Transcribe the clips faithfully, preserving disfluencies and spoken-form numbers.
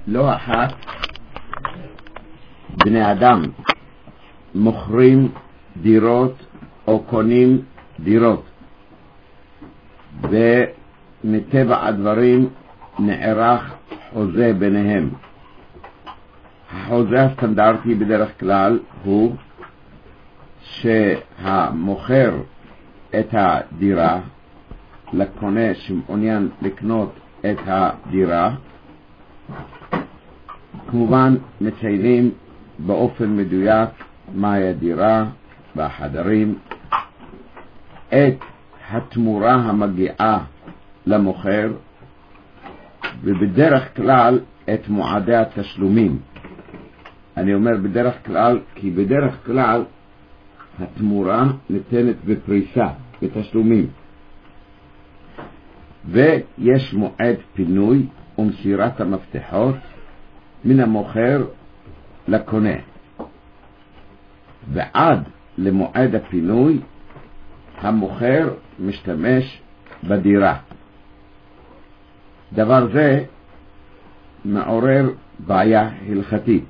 לא אחת בני אדם מוכרים דירות או קונים דירות, ומטבע הדברים נערך חוזה ביניהם. החוזה הסטנדרטי בדרך כלל הוא שהמוכר את הדירה לקונה שמעוניין לקנות את הדירה, כמובן מציינים באופן מדויק מהי הדירה והחדרים, את התמורה המגיעה למוכר, ובדרך כלל את מועדי התשלומים. אני אומר בדרך כלל כי בדרך כלל התמורה ניתנת בפריסה, בתשלומים, ויש מועד פינוי ומסירת המפתחות מן המוכר לקונה, ועד למועד הפינוי המוכר משתמש בדירה. דבר זה מעורר בעיה הלכתית.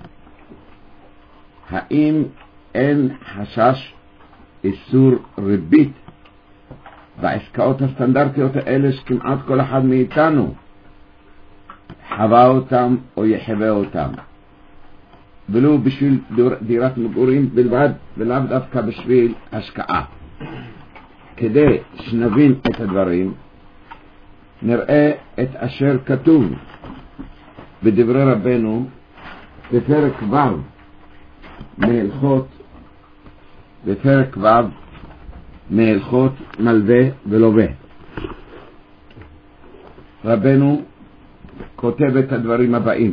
האם אין חשש איסור ריבית בעסקאות הסטנדרטיות האלה שכמעט כל אחד מאיתנו חווה אותם או יחווה אותם, ולא בשביל דירת מגורים בלבד ולאו דווקא בשביל השקעה? כדי שנבין את הדברים נראה את אשר כתוב בדברי רבנו בפרק ו' מהלכות בפרק ו' מהלכות מלווה ולווה. רבנו כותב את הדברים הבאים: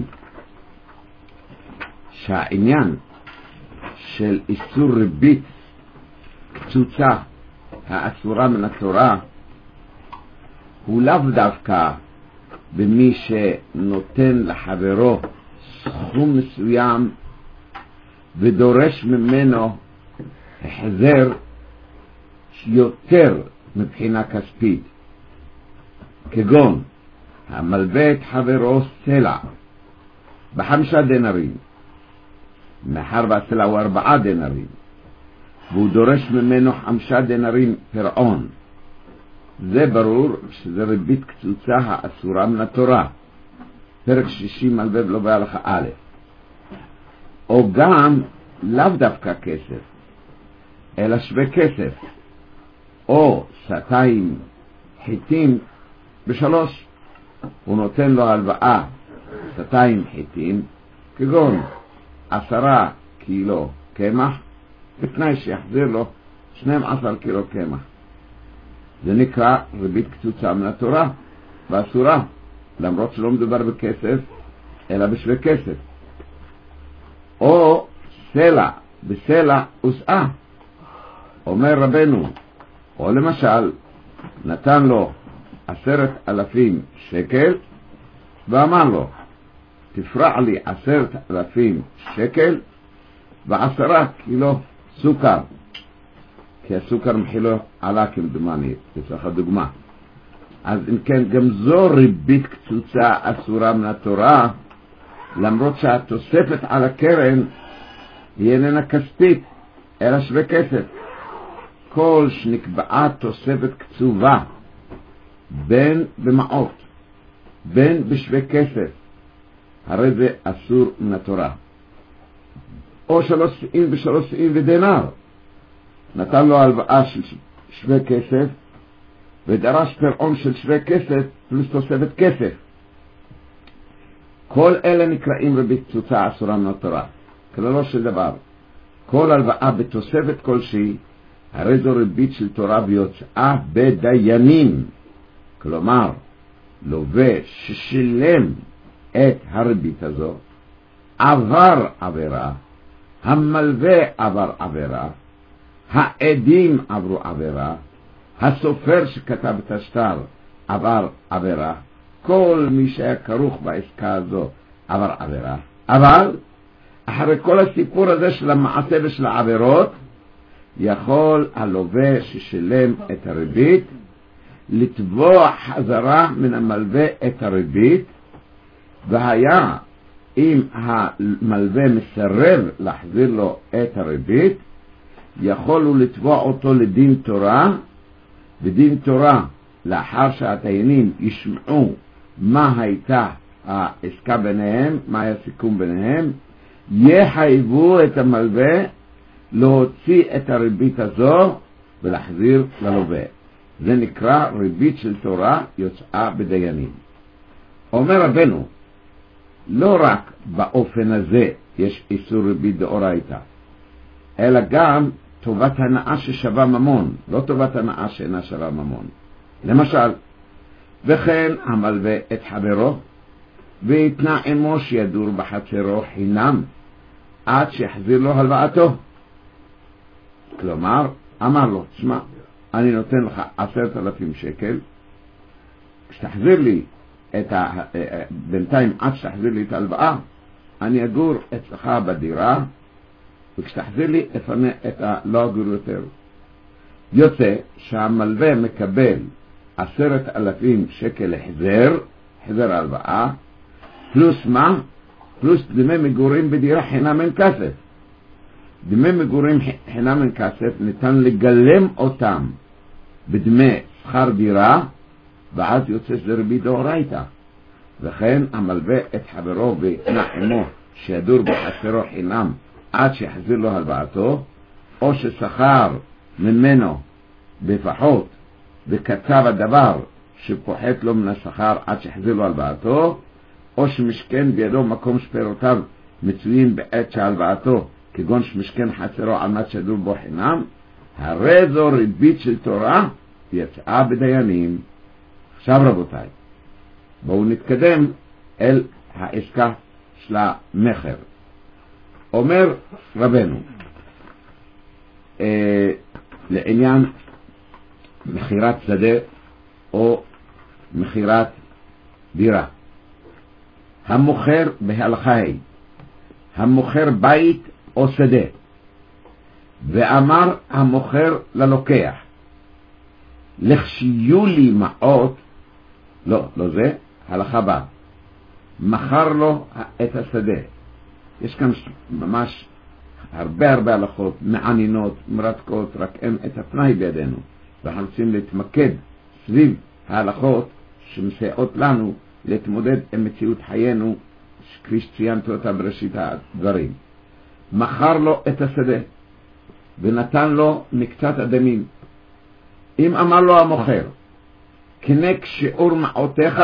שהעניין של איסור ריבית קצוצה האסורה מן התורה הוא לאו דווקא במי שנותן לחברו סכום מסוים ודורש ממנו החזר יותר מבחינה כספית, כגון המלווה את חברו סלע בחמישה דינרים, מאחר והסלע הוא ארבעה דינרים והוא דורש ממנו חמישה דינרים פירעון, זה ברור שזה ריבית קצוצה האסורה מן התורה, פרק שישי מלווה ולווה הלכה א'. או גם לאו דווקא כסף אלא שווה כסף, או שתיים חיטים בשלוש, הוא נותן לו הלוואה שתיים חיטים, כגון עשרה קילו קמח, בתנאי שיחזיר לו שנים עשר קילו קמח. זה נקרא ריבית קצוצה מן התורה ואסורה, למרות שלא מדובר בכסף אלא בשווה כסף. או סלע בסלע וסעה, אומר רבנו, או למשל נתן לו עשרת אלפים שקל ואמר לו תפרע לי עשרת אלפים שקל ועשרה קילו סוכר, כי הסוכר מחילו עלה כמדומני, לצורך הדוגמה. אז אם כן, גם זו ריבית קצוצה אסורה מן התורה, למרות שהתוספת על הקרן היא איננה כספית אלא שווה כסף. כל שנקבעה תוספת קצובה בין במעות בין בשווה כסף, הרי זה אסור מן התורה. או שלוש סעים ושלוש סעים ודינר, נתן לו הלוואה של שווה כסף ודרש פירעון של שווה כסף פלוס תוספת כסף. כל אלה נקראים ריבית קצוצה אסורה מן התורה. כללו של דבר, כל הלוואה בתוספת כלשהי הרי זו ריבית של תורה ויוצאה בדיינים. כלומר, לווה ששילם את הריבית הזו עבר עבירה, המלווה עבר עבירה, העדים עברו עבירה, הסופר שכתב את השטר עבר עבירה, כל מי שהיה כרוך בעסקה הזו עבר עבירה. אבל אחרי כל הסיפור הזה של המעשה ושל העבירות, יכול הלווה ששילם את הריבית לתבוע חזרה מן המלווה את הריבית, והיה אם המלווה מסרב להחזיר לו את הריבית, יכול הוא לתבוע אותו לדין תורה, בדין תורה, לאחר שהדיינים ישמעו מה הייתה העסקה ביניהם, מה היה סיכום ביניהם, יחייבו את המלווה להוציא את הריבית הזו ולהחזיר ללווה. זה נקרא ריבית של תורה יוצאה בדיינים. אומר רבנו, לא רק באופן הזה יש איסור ריבית דאורייתא, אלא גם טובת הנאה ששווה ממון, לא טובת הנאה שאינה שווה ממון. למשל, וכן המלווה את חברו ויתנה עמו שידור בחצרו חינם עד שיחזיר לו הלוואתו. כלומר, אמר לו, תשמע, אני נותן לך עשרת אלפים שקל, כשתחזיר לי את ה... בינתיים עד שתחזיר לי את ההלוואה, אני אגור אצלך בדירה, וכשתחזיר לי אפנה את הלא אגור יותר. יוצא שהמלווה מקבל עשרת אלפים שקל החזר, החזר ההלוואה, פלוס מה? פלוס דמי מגורים בדירה חינם אין כסף. דמי מגורים חינם אין כסף ניתן לגלם אותם בדמי שכר דירה, ואז יוצא שזה ריבית דאורייתא. וכן המלווה את חברו ויתנה עמו שידור בחצרו חינם עד שיחזיר לו הלוואתו, או ששכר ממנו בפחות וקצב הדבר שפוחת לו מן השכר עד שיחזיר לו הלוואתו, או שמשכן בידו מקום שפירותיו מצויים בעת שהלוואתו, כגון שמשכן חצרו על מנת שידור בו חינם, הרי זו ריבית של תורה יצאה בדיינים. עכשיו רבותיי, בואו נתקדם אל העסקה של המחר. אומר רבנו, אה, לעניין מחירת שדה או מחירת דירה, המוכר בהלכה היא, המוכר בית או שדה, ואמר המוכר ללוקח, לכשיהיו לי מעות, לא, לא זה, הלכה בה, מכר לו את השדה. יש כאן ממש הרבה הרבה הלכות מעניינות, מרתקות, רק אין את הפנאי בידינו, ואנחנו רוצים להתמקד סביב ההלכות שמסייעות לנו להתמודד עם מציאות חיינו, כפי שציינתי אותה בראשית הדברים. מכר לו את השדה ונתן לו מקצת אדמים. אם אמר לו המוכר, קנה כשיעור מעותיך,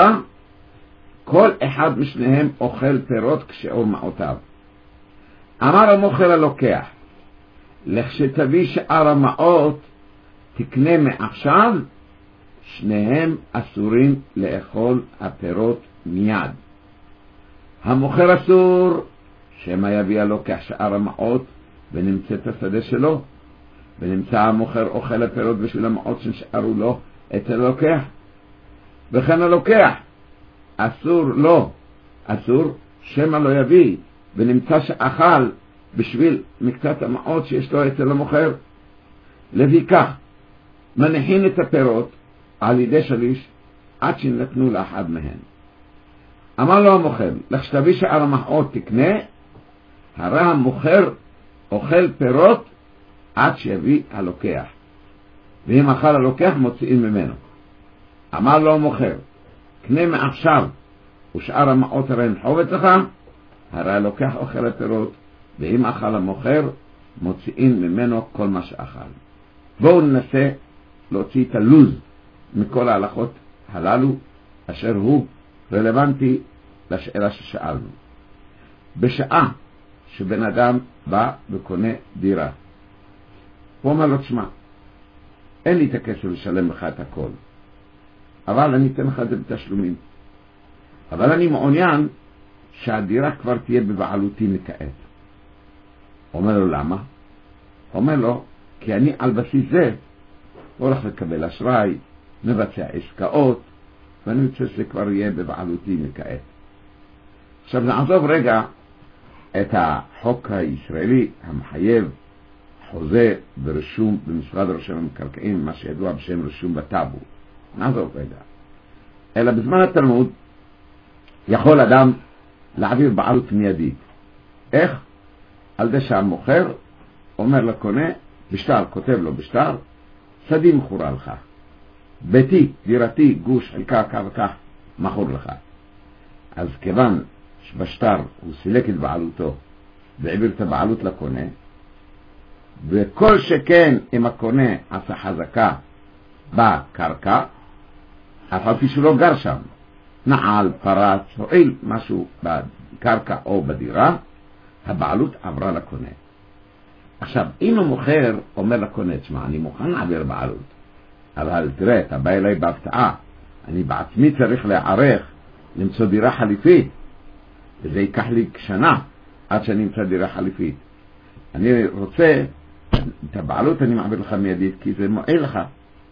כל אחד משניהם אוכל פירות כשיעור מעותיו. אמר המוכר הלוקח, לכשתביא שאר המעות תקנה מעכשיו, שניהם אסורים לאכול הפירות מיד. המוכר אסור שמא יביא הלוקח שאר המעות ונמצא את השדה שלו, ונמצא המוכר אוכל הפירות בשביל המעות שנשארו לו אצל הלוקח. וכן הלוקח אסור לו, אסור שמא לא יביא ונמצא שאכל בשביל מקצת המעות שיש לו אצל המוכר. לפיכך מניחין את הפירות על ידי שליש עד שנתנו לאחד מהן. אמר לו המוכר, לכשתביא שאר המעות תקנה, הרי המוכר אוכל פירות עד שיביא הלוקח, ואם אכל הלוקח מוציאים ממנו. אמר לו המוכר, קנה מעכשיו ושאר המעות הרי נחוב אצלך, הרי הלוקח אוכל הפירות, ואם אכל המוכר מוציאים ממנו כל מה שאכל. בואו ננסה להוציא את הלוז מכל ההלכות הללו אשר הוא רלוונטי לשאלה ששאלנו. בשעה שבן אדם בא וקונה דירה, הוא אומר לו, תשמע, אין לי את הכסף לשלם לך את הכל, אבל אני אתן לך את זה בתשלומים, אבל אני מעוניין שהדירה כבר תהיה בבעלותי מכעת. אומר לו, למה? אומר לו, כי אני על בסיס זה הולך לקבל אשראי, מבצע עסקאות, ואני רוצה שזה כבר יהיה בבעלותי מכעת. עכשיו נעזוב רגע את החוק הישראלי המחייב חוזה ורשום במשרד רשם המקרקעין, מה שידוע בשם רשום בטאבו. נעזוב רגע. אלא בזמן התלמוד יכול אדם להעביר בעלות מיידית. איך? על זה שהמוכר אומר לקונה, בשטר, כותב לו בשטר, שדי מכורה לך. ביתי, דירתי, גוש, חלקה, כך וכך, מכור לך. אז כיוון שבשטר הוא סילק את בעלותו והעביר את הבעלות לקונה, וכל שכן אם הקונה עשה חזקה בקרקע, אף על פי שהוא לא גר שם, נעל, פרץ, הועיל משהו בקרקע או בדירה, הבעלות עברה לקונה. עכשיו, אם המוכר אומר לקונה, תשמע, אני מוכן להעביר בעלות, אבל תראה, אתה בא אליי בהפתעה, אני בעצמי צריך להערך למצוא דירה חליפית, וזה ייקח לי שנה עד שאני אמצא דירה חליפית. אני רוצה, את הבעלות אני מעביר לך מיידית, כי זה מועיל לך.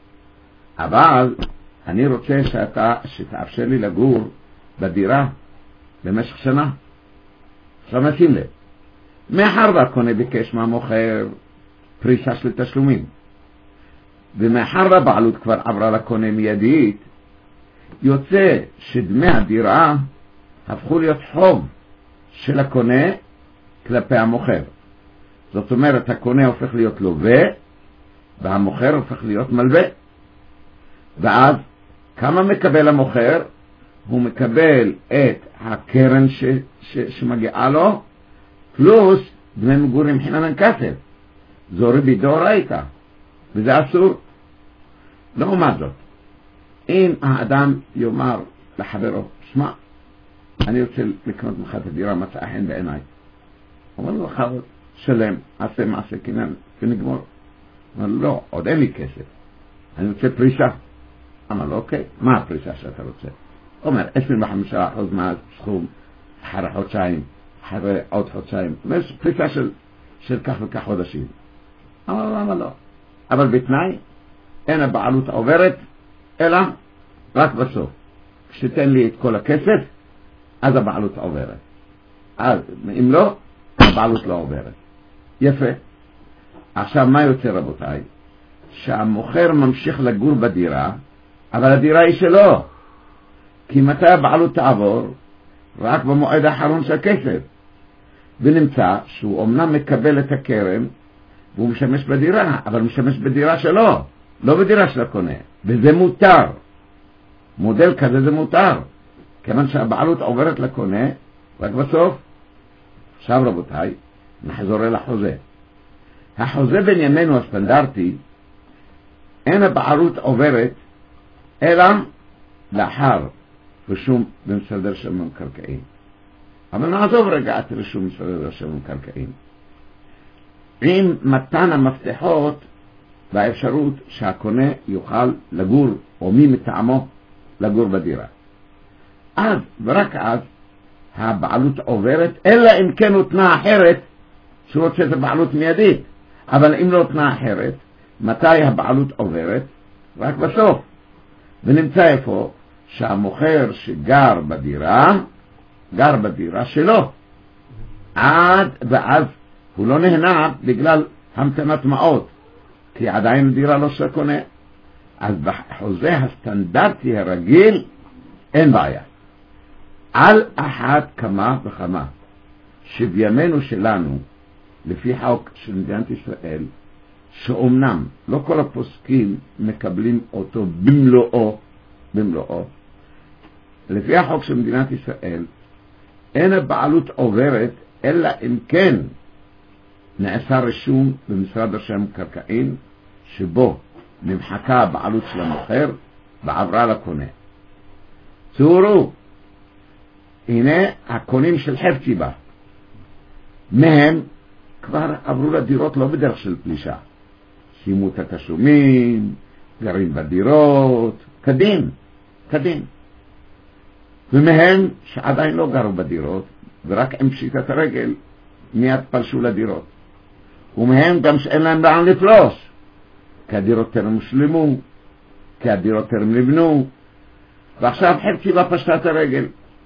אבל אני רוצה שאתה, שתאפשר לי לגור בדירה במשך שנה. עכשיו נשים לב, מאחר והקונה ביקש מהמוכר פריסה של תשלומים, ומאחר והבעלות כבר עברה לקונה מיידית, יוצא שדמי הדירה הפכו להיות חוב של הקונה כלפי המוכר. זאת אומרת, הקונה הופך להיות לווה, והמוכר הופך להיות מלווה. ואז, כמה מקבל המוכר? הוא מקבל את הקרן ש, ש, שמגיעה לו, פלוס דמי מגורים חינם כסף. זו ריבית דאורייתא, וזה אסור. לעומת זאת, אם האדם יאמר לחברו, שמע, אני רוצה לקנות ממך את הדירה, מצאה חן בעיניי. אומר לו, חבר, שלם, עשה מעשה קינן, ונגמור. אומר לו, לא, עוד אין לי כסף. אני רוצה פריסה. אמר לו, אוקיי, מה הפריסה שאתה רוצה? אומר, עשרים וחמישה אחוז מהסכום, אחרי חודשיים, אחרי עוד חודשיים. יש פריסה של, של כך וכך חודשים. אמר לו, למה לא? אבל בתנאי, אין הבעלות עוברת, אלא רק בסוף. כשתן לי את כל הכסף, אז הבעלות עוברת. אז, אם לא, הבעלות לא עוברת. יפה. עכשיו, מה יוצא רבותיי? שהמוכר ממשיך לגור בדירה, אבל הדירה היא שלו. כי מתי הבעלות תעבור? רק במועד האחרון של הכסף. ונמצא שהוא אומנם מקבל את הקרן, והוא משמש בדירה, אבל משמש בדירה שלו, לא בדירה של הקונה. וזה מותר. מודל כזה זה מותר. כיוון שהבעלות עוברת לקונה, רק בסוף. עכשיו רבותיי, נחזור אל החוזה. החוזה בין ימינו הסטנדרטי, אין הבעלות עוברת, אלא לאחר רשום במשרד רשם המקרקעין. אבל נעזוב רגע את רשום במשרד רשם המקרקעין. עם מתן המפתחות והאפשרות שהקונה יוכל לגור, או מי מטעמו לגור בדירה. אז, ורק אז, הבעלות עוברת, אלא אם כן הוא תנה אחרת, שהוא רוצה את הבעלות מיידית. אבל אם לא תנה אחרת, מתי הבעלות עוברת? רק בסוף. ונמצא איפה? שהמוכר שגר בדירה, גר בדירה שלו. עד ואז הוא לא נהנה בגלל המתנת מעות, כי עדיין הדירה לא של הקונה. אז בחוזה הסטנדרטי הרגיל, אין בעיה. על אחת כמה וכמה, שבימינו שלנו, לפי חוק של מדינת ישראל, שאומנם לא כל הפוסקים מקבלים אותו במלואו, במלואו. לפי החוק של מדינת ישראל, אין הבעלות עוברת, אלא אם כן נעשה רשום במשרד רשם המקרקעין, שבו נמחקה הבעלות של המוכר ועברה לקונה. צורו, הנה הקונים של חפציבה. מהם כבר עברו לדירות לא בדרך של פלישה. שימו את התשלומים, גרים בדירות, קדים, קדים. ומהם שעדיין לא גרו בדירות, ורק עם פשיטת הרגל מיד פלשו לדירות. ומהם גם שאין להם לאן לפלוש, כי הדירות טרם הושלמו, כי הדירות טרם נבנו, ועכשיו חפציבה פשטה את הרגל.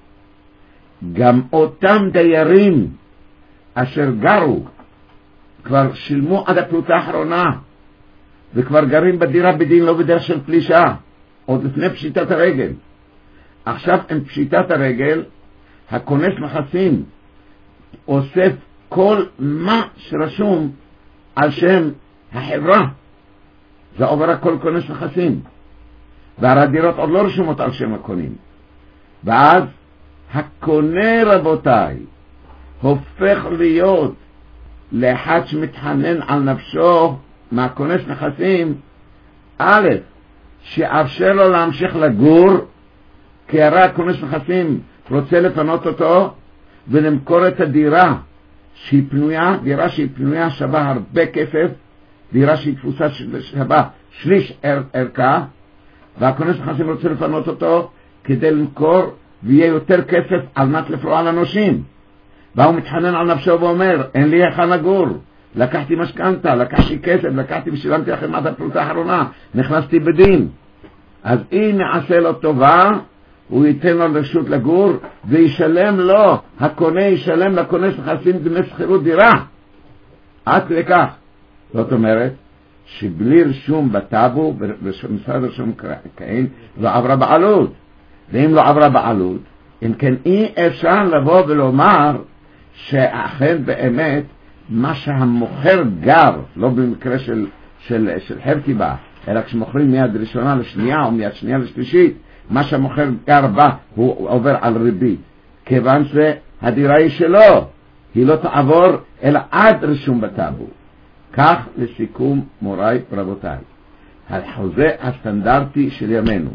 גם אותם דיירים אשר גרו, כבר שילמו עד הפלוטה האחרונה, וכבר גרים בדירה בדין לא בדרך של פלישה, עוד לפני פשיטת הרגל. עכשיו עם פשיטת הרגל, הכונס נכסים אוסף כל מה שרשום על שם החברה, זה עובר הכל כונס נכסים, והדירות עוד לא רשומות על שם הקונים. ואז הקונה, רבותיי, הופך להיות לאחד שמתחנן על נפשו מהכונס נכסים, א', שאפשר לו להמשיך לגור, כי הרי הכונס נכסים רוצה לפנות אותו ולמכור את הדירה שהיא פנויה, דירה שהיא פנויה שווה הרבה כסף, דירה שהיא תפוסה שווה שליש ערכה, והכונס נכסים רוצה לפנות אותו כדי למכור ויהיה יותר כסף על מנת לפרוע לנושים. והוא מתחנן על נפשו ואומר, אין לי איך לגור, לקחתי משכנתה, לקחתי כסף, לקחתי ושילמתי לכם עד הפרוטה האחרונה, נכנסתי בדין. אז אם נעשה לו טובה, הוא ייתן לו רשות לגור וישלם לו, הקונה ישלם לקונס נכסים דמי שכירות דירה. עד כדי כך. זאת אומרת שבלי רשום בטאבו, במשרד רשום קהין, לא עברה בעלות. ואם לא עברה בעלות, אם כן אי אפשר לבוא ולומר שאכן באמת מה שהמוכר גר, לא במקרה של, של, של חרטיבה, אלא כשמוכרים מיד ראשונה לשנייה או מיד שנייה לשלישית, מה שהמוכר גר בה הוא עובר על ריבית, כיוון שהדירה היא שלו, היא לא תעבור אלא עד רשום בטאבו. כך לסיכום מוריי ורבותיי, החוזה הסטנדרטי של ימינו,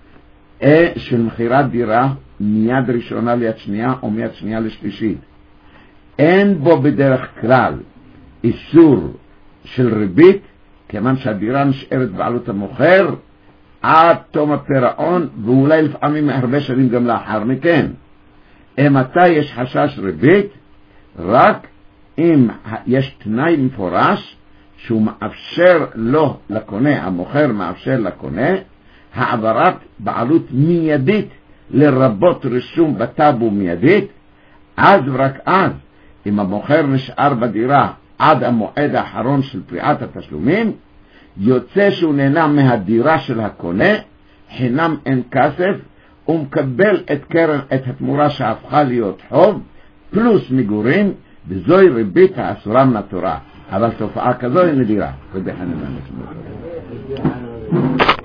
של מחירת דירה מיד ראשונה ליד שנייה או מיד שנייה לשלישית, אין בו בדרך כלל איסור של ריבית, כיוון שהדירה נשארת בעלות המוכר עד תום הפירעון, ואולי לפעמים הרבה שנים גם לאחר מכן. מתי יש חשש ריבית? רק אם יש תנאי מפורש שהוא מאפשר לו לקונה, המוכר מאפשר לקונה העברת בעלות מיידית, לרבות רישום בטאבו מיידית. אז ורק אז, אם המוכר נשאר בדירה עד המועד האחרון של פריעת התשלומים, יוצא שהוא נהנה מהדירה של הקונה, חינם אין כסף, ומקבל את קרן, את התמורה שהפכה להיות חוב, פלוס מגורים, וזוהי ריבית האסורה מן התורה. אבל תופעה כזו היא נדירה.